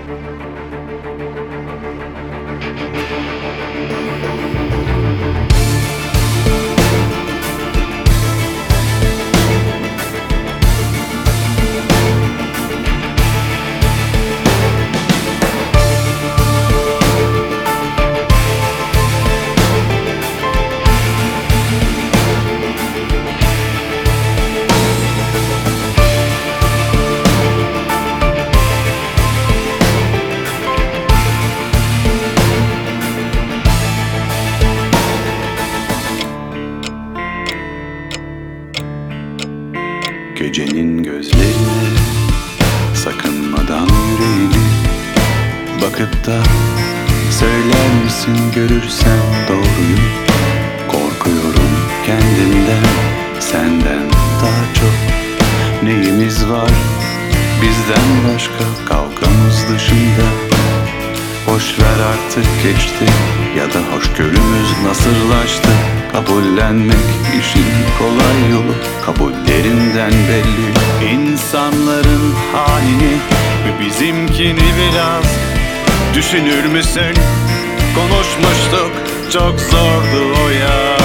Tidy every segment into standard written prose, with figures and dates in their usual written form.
Gecenin gözlerine sakınmadan yüreğini bakıp da söyler misin görürsen doğruyu? Korkuyorum kendimden, senden daha çok. Neyimiz var bizden başka kavgamız dışında? Boş ver artık geçti ya da hoşgörümüz nasırlaştı. Kabullenmek işin kolay yolu, kabullerinden belli. İnsanların halini ve bizimkini biraz düşünür müsün? Konuşmuştuk, çok zordu o ya.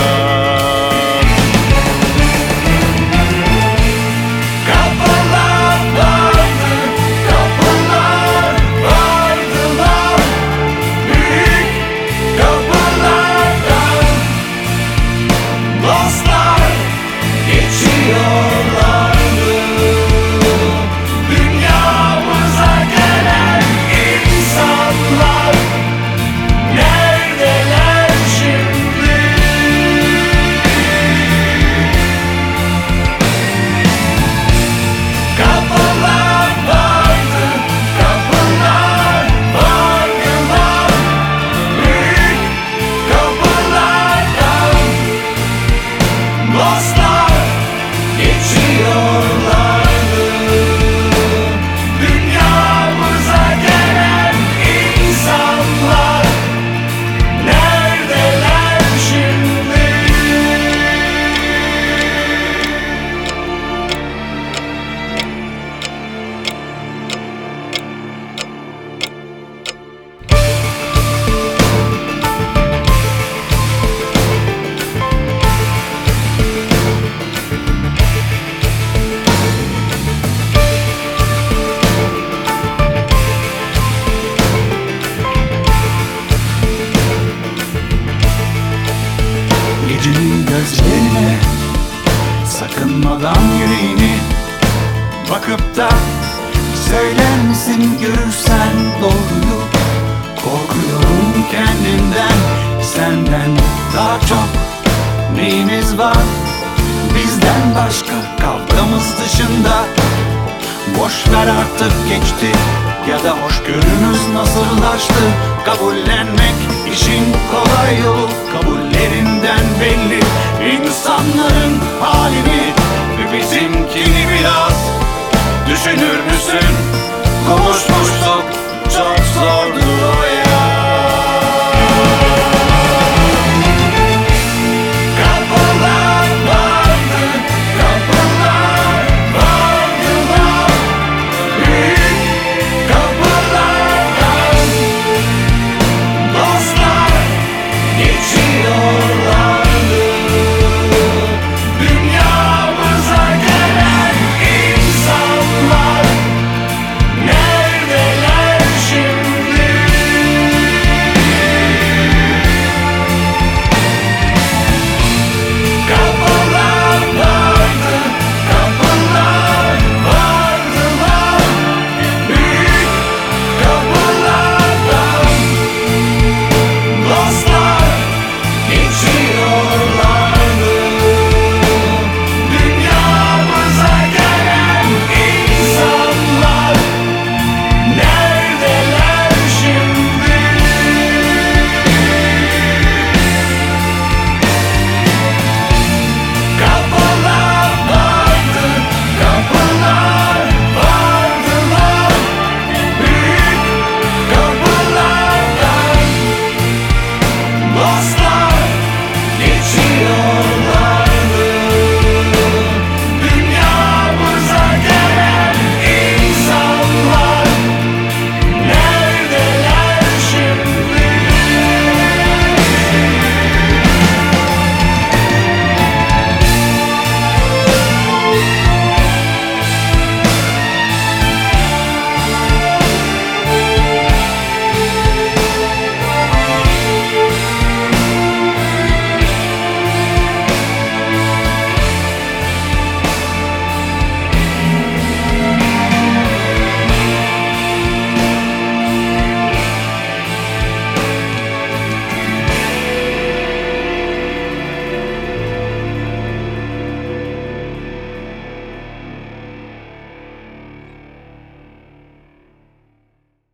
Gecenin gözlerine sakınmadan yüreğini bakıp da söyler misin görürsen doğruyu? Korkuyorum kendimden, senden daha çok. Neyimiz var bizden başka kavgamız dışında? Boş ver artık geçti ya da hoşgörümüz nasırlaştı. Kabullenmek işin kolay yolu, kabullerinden belli. İnsanların halini